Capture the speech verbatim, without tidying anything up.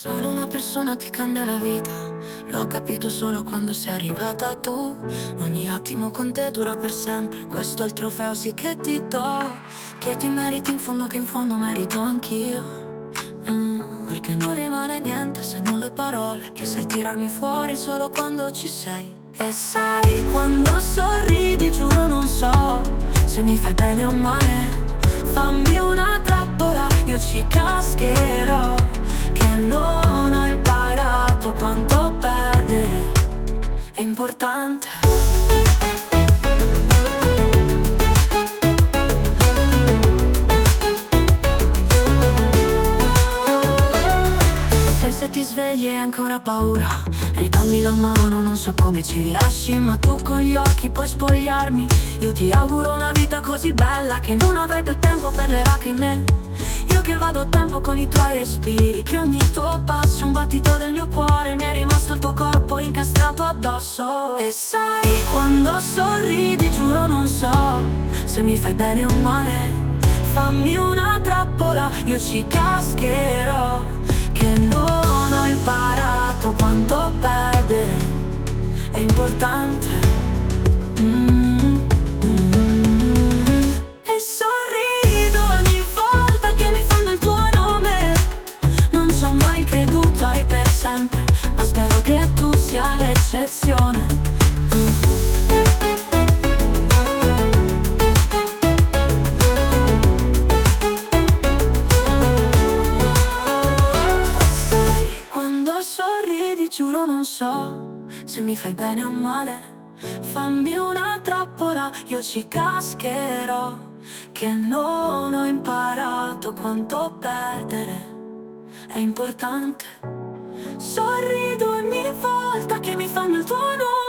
Solo una persona ti cambia la vita. L'ho capito solo quando sei arrivata tu. Ogni attimo con te dura per sempre. Questo è il trofeo sì che ti do, che ti meriti in fondo, che in fondo merito anch'io. mm, Perché non rimane niente se non le parole, che sai tirarmi fuori solo quando ci sei. E sai quando sorridi, giuro non so se mi fai bene o male. Fammi una trappola, io ci cascherò, che non ho imparato quanto perdere è importante. E se ti svegli hai ancora paura, ridammi la mano, non so come ci riesci, ma tu con gli occhi puoi spogliarmi. Io ti auguro una vita così bella che non avrai più tempo per le lacrime. Io che vado a tempo con i tuoi respiri, che ogni tuo passo è un battito del mio cuore. Mi è rimasto il tuo corpo incastrato addosso. E sai quando sorridi, giuro non so se mi fai bene o male. Fammi una trappola, io ci cascherò, che non ho imparato quanto perdere è importante. mm, mm. E sorrido ogni volta che mi fanno il tuo nome. Non ci ho mai creduto ai per sempre, ma spero che tu sia l'eccezione. Sorridi, giuro non so se mi fai bene o male. Fammi una trappola, io ci cascherò, che non ho imparato quanto perdere è importante. Sorrido ogni volta che mi fanno il tuo nome.